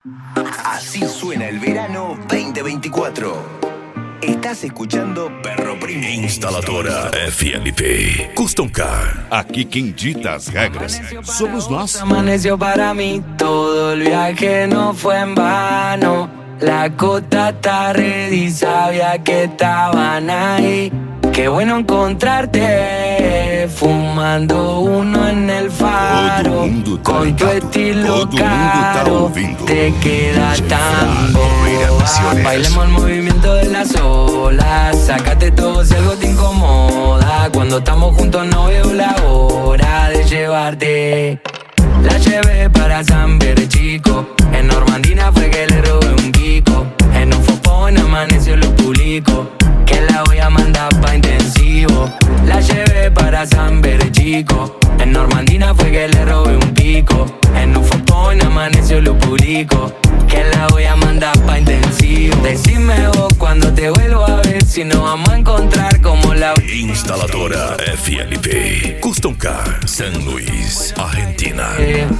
Así suena el verano 2024. Estás escuchando Perro Primo. Instaladora FLP Custom Car. Aqui quem dita as regras somos nós. Amaneció para mí, todo el viaje no fue en vano. La costa está ready, sabía que estaban ahí. Qué bueno encontrarte, fumando uno en el faro. Con tu estilo caro, te queda tan boba. Bailemos el movimiento de las olas. Sácate todo si algo te incomoda. Cuando estamos juntos no veo la hora de llevarte. La llevé para San Chico. En Normandina fue que le robé un pico. En un fopón amaneció lo publico. Que la voy a mandar pa' intensivo. La llevé para San Chico. En Normandina fue que le robé un pico. En un fopón amaneció lo publico. Que la voy a mandar pa' intensivo. Decime vos cuando te vuelvo a ver, si nos vamos a encontrar como la Instaladora FLP Custom Car, San Luis, Argentina.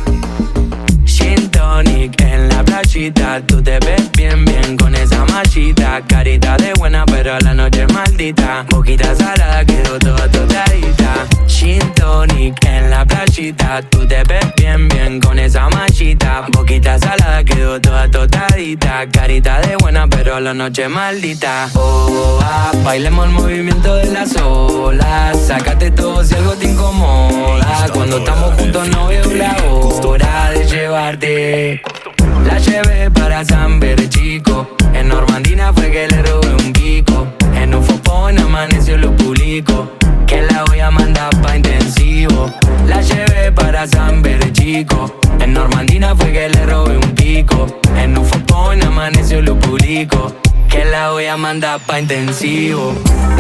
Gin tonic en la playita. Tú te ves bien, bien con esa machita. Carita de buena pero a la noche maldita. Boquita salada, quedó toda tostadita. Gin tonic en la playita. Tú te ves bien, bien con esa machita. Boquita salada, quedó toda tostadita. Carita de buena pero a la noche maldita. Oh, bailemos el movimiento de las olas. Sácate todo si algo te incomoda. Cuando estamos juntos no veo la hora de llevarte. La llevé para San Chico. En Normandina fue que le robé un pico. En un fopón amaneció lo publico. Que la voy a mandar pa' intensivo. La llevé para San Chico. En Normandina fue que le robé un pico. En un fopón amaneció lo publico. Que la voy a mandar pa' intensivo.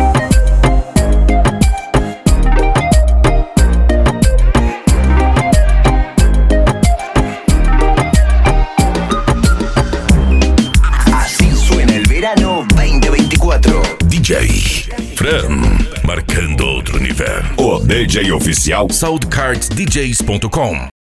Verano 2024. DJ Fran, marcando outro nível. O DJ oficial SoundCardsDJs.com.